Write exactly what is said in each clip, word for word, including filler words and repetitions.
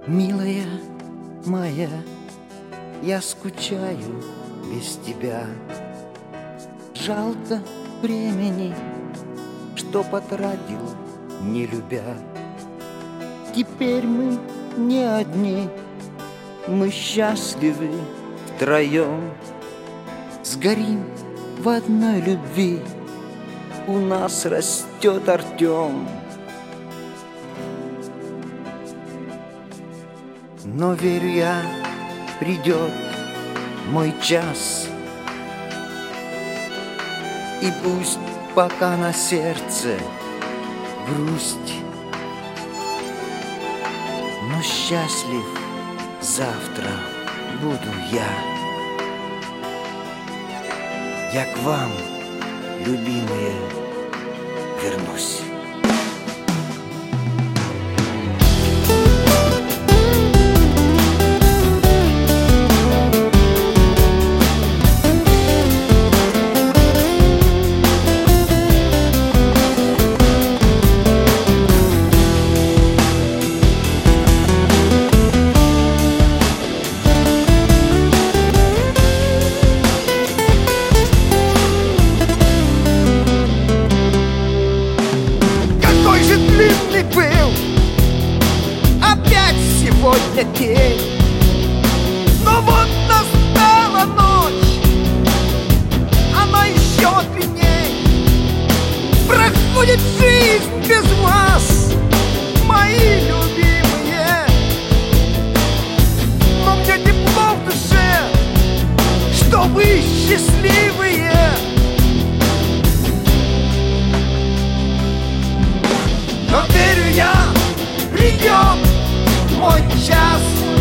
Милая моя, я скучаю без тебя. Жалко времени, что потратил, не любя. Теперь мы не одни, мы счастливы втроем. Сгорим в одной любви, у нас растет Артем. Но верю я, придет мой час, и пусть пока на сердце грусть, но счастлив завтра буду я. Я к вам, любимые, вернусь. Был опять сегодня день, но вот настала ночь, она еще длинней. Проходит жизнь без вас, мои любимые, но мне тепло в душе, что вы счастливые. Но верю я, придет мой час,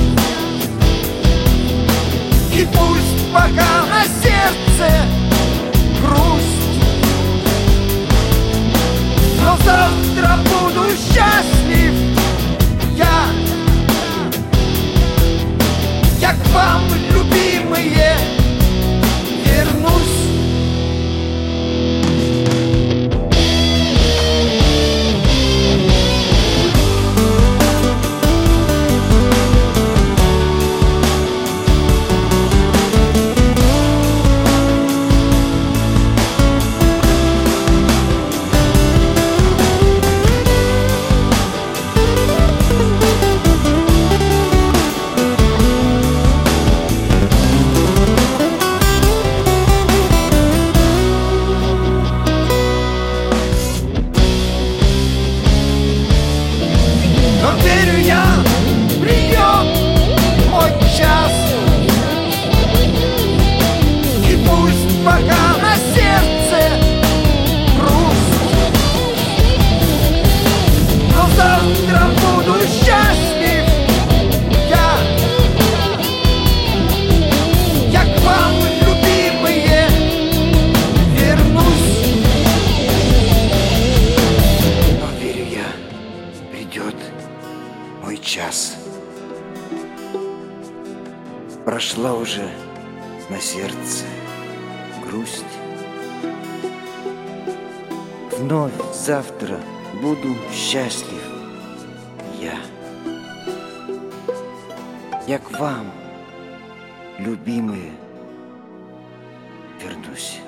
и пусть пока на сердце грусть, но завтра буду счастлив я. Я к вам, любимые, вернусь. Но верю я, придет мой час, и пусть пока на сердце грусть, но завтра буду счастлив я. Я к вам, любимые, вернусь. Но верю я, придет мой час. Прошла уже на сердце грусть. Вновь завтра буду счастлив я. Я к вам, любимые, вернусь.